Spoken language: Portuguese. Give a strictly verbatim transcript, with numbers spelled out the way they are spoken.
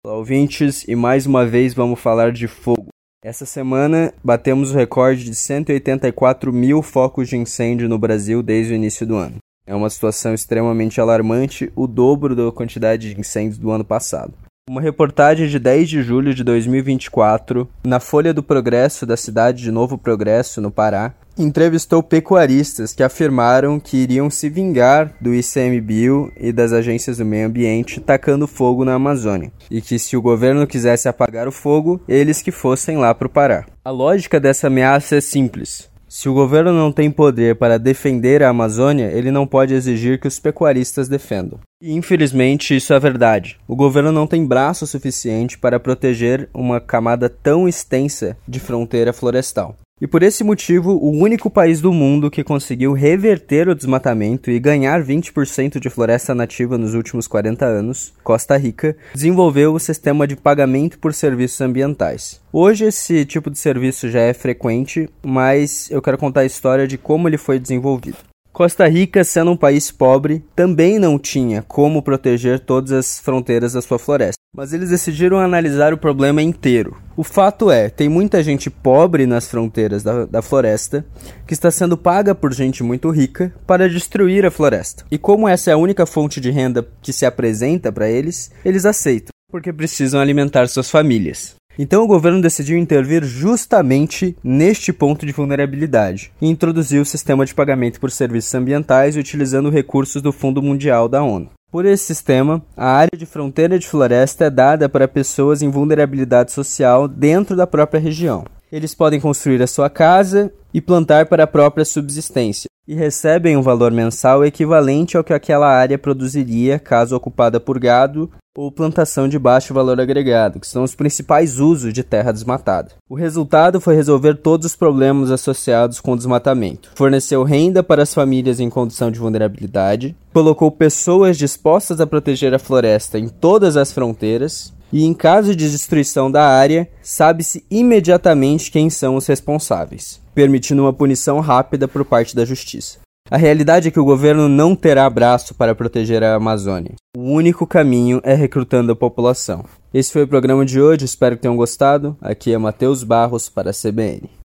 Olá, ouvintes, e mais uma vez vamos falar de fogo. Essa semana batemos o recorde de cento e oitenta e quatro mil focos de incêndio no Brasil desde o início do ano. É uma situação extremamente alarmante, o dobro da quantidade de incêndios do ano passado. Uma reportagem de dez de julho de dois mil e vinte e quatro, na Folha do Progresso da cidade de Novo Progresso, no Pará, entrevistou pecuaristas que afirmaram que iriam se vingar do I C M B I e das agências do meio ambiente tacando fogo na Amazônia, e que se o governo quisesse apagar o fogo, eles que fossem lá para o Pará. A lógica dessa ameaça é simples. Se o governo não tem poder para defender a Amazônia, ele não pode exigir que os pecuaristas defendam. E infelizmente isso é verdade. O governo não tem braço suficiente para proteger uma camada tão extensa de fronteira florestal. E por esse motivo, o único país do mundo que conseguiu reverter o desmatamento e ganhar vinte por cento de floresta nativa nos últimos quarenta anos, Costa Rica, desenvolveu o sistema de pagamento por serviços ambientais. Hoje esse tipo de serviço já é frequente, mas eu quero contar a história de como ele foi desenvolvido. Costa Rica, sendo um país pobre, também não tinha como proteger todas as fronteiras da sua floresta. Mas eles decidiram analisar o problema inteiro. O fato é, tem muita gente pobre nas fronteiras da, da floresta que está sendo paga por gente muito rica para destruir a floresta. E como essa é a única fonte de renda que se apresenta para eles, eles aceitam, porque precisam alimentar suas famílias. Então o governo decidiu intervir justamente neste ponto de vulnerabilidade e introduziu o sistema de pagamento por serviços ambientais utilizando recursos do Fundo Mundial da ONU. Por esse sistema, a área de fronteira de floresta é dada para pessoas em vulnerabilidade social dentro da própria região. Eles podem construir a sua casa e plantar para a própria subsistência, e recebem um valor mensal equivalente ao que aquela área produziria caso ocupada por gado ou plantação de baixo valor agregado, que são os principais usos de terra desmatada. O resultado foi resolver todos os problemas associados com o desmatamento. Forneceu renda para as famílias em condição de vulnerabilidade, colocou pessoas dispostas a proteger a floresta em todas as fronteiras, e em caso de destruição da área, sabe-se imediatamente quem são os responsáveis, permitindo uma punição rápida por parte da justiça. A realidade é que o governo não terá braço para proteger a Amazônia. O único caminho é recrutando a população. Esse foi o programa de hoje, espero que tenham gostado. Aqui é Matheus Barros para a C B N.